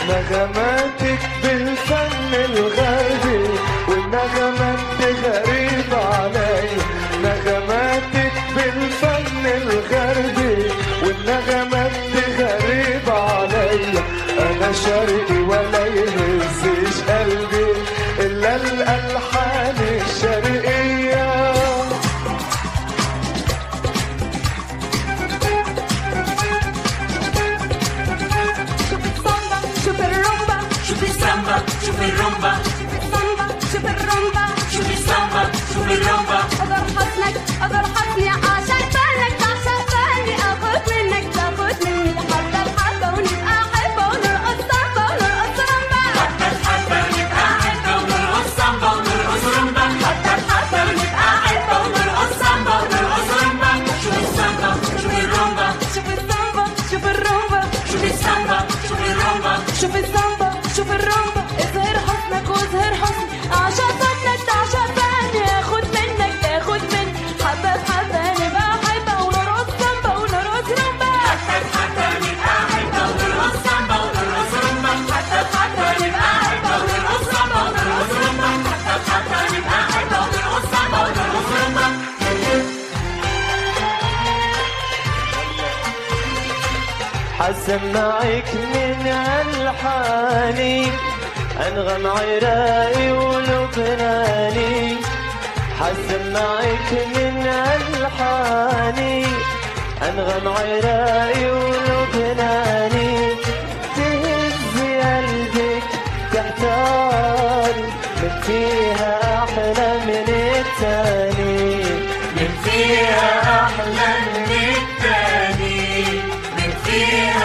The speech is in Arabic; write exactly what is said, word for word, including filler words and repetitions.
نغماتك بالفن الغربي والنغمات غريبة علي، نغماتك بالفن الغربي والنغمات غريبة علي. أنا شرقي ولا يهزش قلبي إلا الألحان الشرقية. شوفي السامبا شوفي الرومبا، شوفي الرومبا شوفي السامبا شوفي الرومبا. أقدر حسنك أقدر حسني عشان فنك عشان فني أخذ منك تاخذ مني حتى الحبة ونبقى حبة ونرقص سامبا ونرقص رومبا. حتى الحبة ونبقى حبة ونرقص سامبا ونرقص رومبا. حتى الحبة ونبقى حبة ونرقص سامبا ونرقص رومبا. شوفي السامبا شوفي الرومبا، شوفي السامبا شوفي الرومبا، شوفي السامبا شوفي الرومبا. شوفي السامبا شوفي الرومبا. اظهر حسنك واظهر حسني عشان فنك عشان فني اخد منك تاخد مني حبة بحبة نبقى حبة ونرقص سامبا ونرقص رومبا. حتى الحبة نبقى حبة ونرقص سامبا ونرقص رومبا. حتى الحبة نبقى حبة ونرقص سامبا ونرقص رومبا. حتى الحبة نبقى حبة ونرقص سامبا ونرقص رومبا. حسمعك من ألحاني أنغم عراقي ولبناني، حسمعك من ألحاني أنغم عراقي ولبناني. تهزي قلبك تحتاري من فيها أحلى من التاني، من فيها أحلى من التاني، من فيها